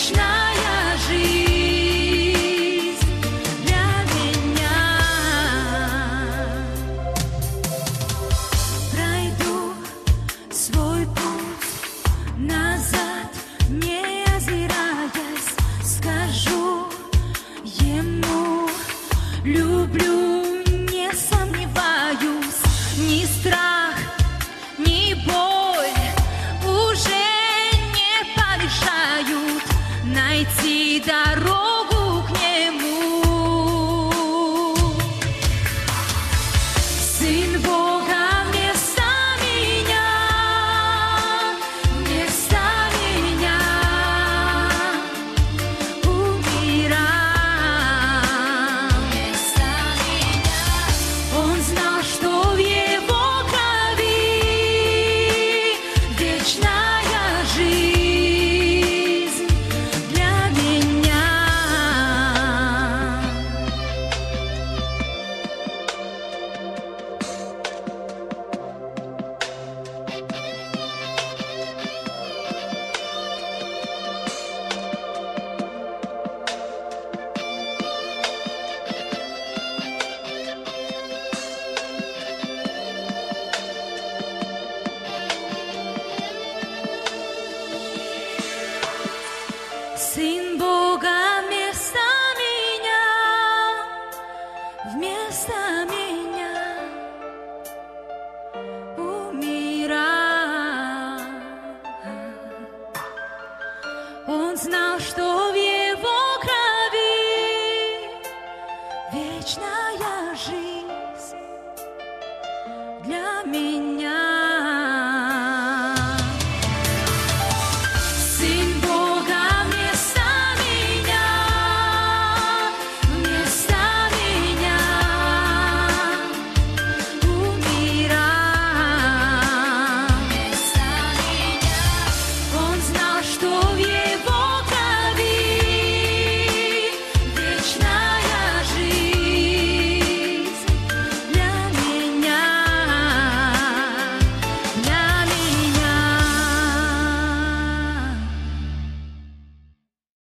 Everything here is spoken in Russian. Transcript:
вечная жизнь для меня. Пройду свой путь назад, не озираясь, скажу ему: люблю, не сомневаюсь. Ни страх, ни боль уже не помешают найти дорогу к нему. Сын Бога вместо меня, умирал. Вместо меня. Он знал, что в его крови вечная жизнь для меня. Сын Бога вместо меня умирал. Он знал, что в